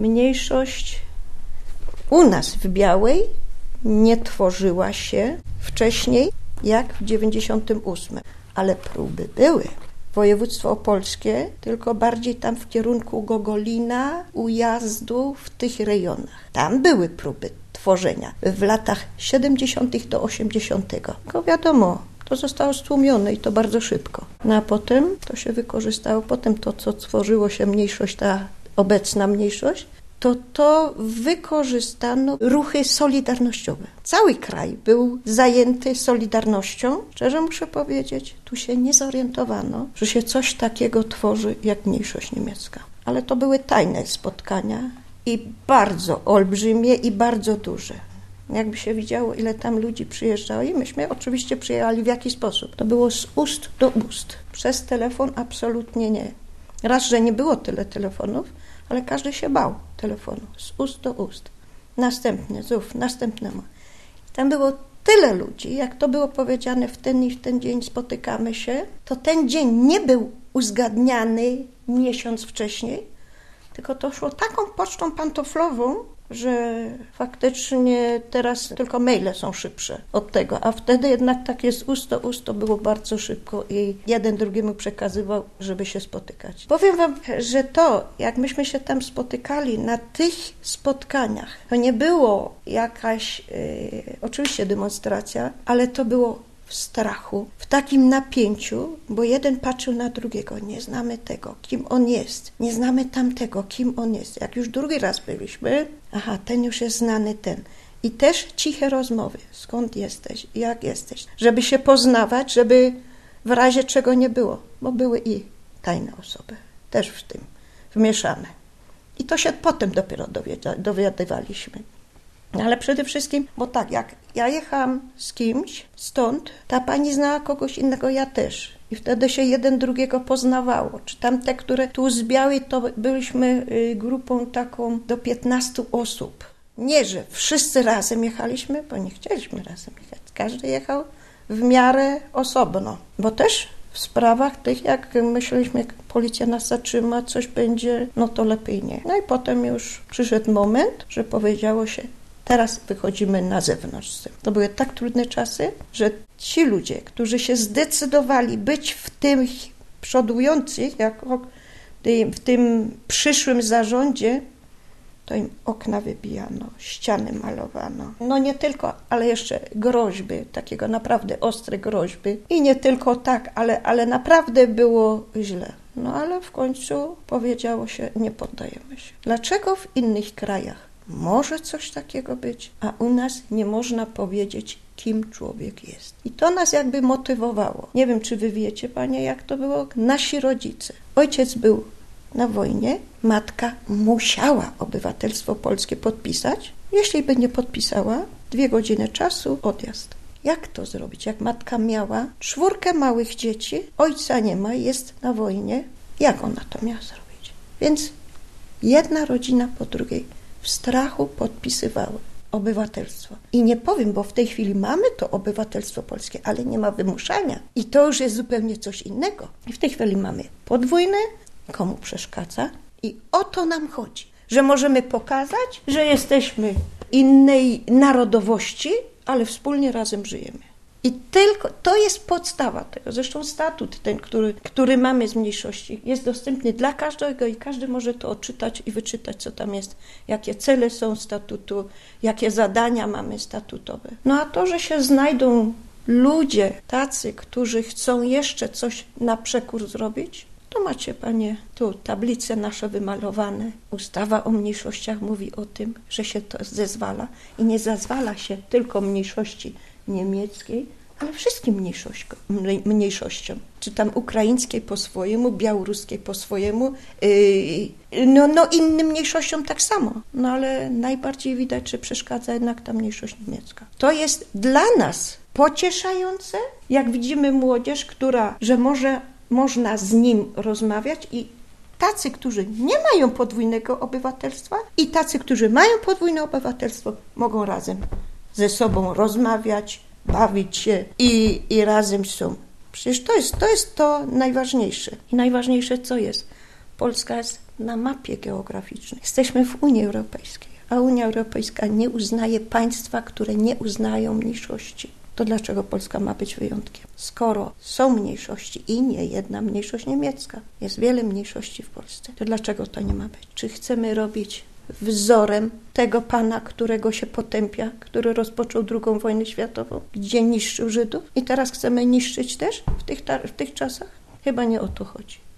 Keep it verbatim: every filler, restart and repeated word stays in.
mniejszość u nas w Białej nie tworzyła się wcześniej jak w dziewięćdziesiątym ósmym, ale próby były. Województwo opolskie, tylko bardziej tam w kierunku Gogolina, Ujazdu, w tych rejonach. Tam były próby tworzenia w latach siedemdziesiątych do osiemdziesiątego. Tylko wiadomo, to zostało stłumione i to bardzo szybko. No a potem to się wykorzystało, potem to, co tworzyło się mniejszość, ta obecna mniejszość, to to wykorzystano ruchy solidarnościowe. Cały kraj był zajęty solidarnością. Szczerze muszę powiedzieć, tu się nie zorientowano, że się coś takiego tworzy jak mniejszość niemiecka. Ale to były tajne spotkania i bardzo olbrzymie i bardzo duże. Jakby się widziało, ile tam ludzi przyjeżdżało i myśmy oczywiście przyjechali w jaki sposób. To było z ust do ust. Przez telefon absolutnie nie. Raz, że nie było tyle telefonów, ale każdy się bał telefonu, z ust do ust. Następny, znów, następnemu. Tam było tyle ludzi, jak to było powiedziane w ten i w ten dzień spotykamy się, to ten dzień nie był uzgadniany miesiąc wcześniej, tylko to szło taką pocztą pantoflową, że faktycznie teraz tylko maile są szybsze od tego, a wtedy jednak takie z ust do ust to było bardzo szybko i jeden drugiemu przekazywał, żeby się spotykać. Powiem wam, że to, jak myśmy się tam spotykali na tych spotkaniach, to nie było jakaś yy, oczywiście demonstracja, ale to było w strachu, w takim napięciu, bo jeden patrzył na drugiego, nie znamy tego, kim on jest, nie znamy tamtego, kim on jest. Jak już drugi raz byliśmy, aha, ten już jest znany, ten. I też ciche rozmowy, skąd jesteś, jak jesteś, żeby się poznawać, żeby w razie czego nie było, bo były i tajne osoby, też w tym wmieszane. I to się potem dopiero dowiadywaliśmy. Ale przede wszystkim, bo tak, jak ja jechałam z kimś stąd, ta pani znała kogoś innego, ja też. I wtedy się jeden drugiego poznawało. Czy tamte, które tu z Białej, to byliśmy grupą taką do piętnastu osób. Nie, że wszyscy razem jechaliśmy, bo nie chcieliśmy razem jechać. Każdy jechał w miarę osobno. Bo też w sprawach tych, jak myśleliśmy, jak policja nas zatrzyma, coś będzie, no to lepiej nie. No i potem już przyszedł moment, że powiedziało się, teraz wychodzimy na zewnątrz z tym. To były tak trudne czasy, że ci ludzie, którzy się zdecydowali być w tym przodujących, jako w tym przyszłym zarządzie, to im okna wybijano, ściany malowano. No nie tylko, ale jeszcze groźby, takiego naprawdę ostre groźby. I nie tylko tak, ale, ale naprawdę było źle. No ale w końcu powiedziało się, nie poddajemy się. Dlaczego w innych krajach może coś takiego być, a u nas nie można powiedzieć, kim człowiek jest. I to nas jakby motywowało. Nie wiem, czy wy wiecie, panie, jak to było? Nasi rodzice. Ojciec był na wojnie, matka musiała obywatelstwo polskie podpisać. Jeśli by nie podpisała, dwie godziny czasu, odjazd. Jak to zrobić? Jak matka miała czwórkę małych dzieci, ojca nie ma, jest na wojnie, jak ona to miała zrobić? Więc jedna rodzina po drugiej w strachu podpisywały obywatelstwo. I nie powiem, bo w tej chwili mamy to obywatelstwo polskie, ale nie ma wymuszania. I to już jest zupełnie coś innego. I w tej chwili mamy podwójne, komu przeszkadza? I o to nam chodzi, że możemy pokazać, że jesteśmy innej narodowości, ale wspólnie razem żyjemy. I tylko to jest podstawa tego. Zresztą statut ten, który, który mamy z mniejszości, jest dostępny dla każdego i każdy może to odczytać i wyczytać, co tam jest, jakie cele są statutu, jakie zadania mamy statutowe. No a to, że się znajdą ludzie tacy, którzy chcą jeszcze coś na przekór zrobić, to macie, panie, tu tablice nasze wymalowane. Ustawa o mniejszościach mówi o tym, że się to zezwala i nie zezwala się tylko mniejszości niemieckiej, ale wszystkim mniejszościom. Czy tam ukraińskiej po swojemu, białoruskiej po swojemu, yy, no, no innym mniejszościom tak samo. No ale najbardziej widać, że przeszkadza jednak ta mniejszość niemiecka. To jest dla nas pocieszające, jak widzimy młodzież, która, że może można z nim rozmawiać i tacy, którzy nie mają podwójnego obywatelstwa i tacy, którzy mają podwójne obywatelstwo, mogą razem ze sobą rozmawiać, bawić się i, i razem są. Przecież to jest, to jest to najważniejsze. I najważniejsze co jest? Polska jest na mapie geograficznej. Jesteśmy w Unii Europejskiej, a Unia Europejska nie uznaje państwa, które nie uznają mniejszości. To dlaczego Polska ma być wyjątkiem? Skoro są mniejszości i nie jedna mniejszość niemiecka, jest wiele mniejszości w Polsce, to dlaczego to nie ma być? Czy chcemy robić wzorem tego pana, którego się potępia, który rozpoczął drugą wojnę światową, gdzie niszczył Żydów i teraz chcemy niszczyć też w tych, w tych czasach? Chyba nie o to chodzi.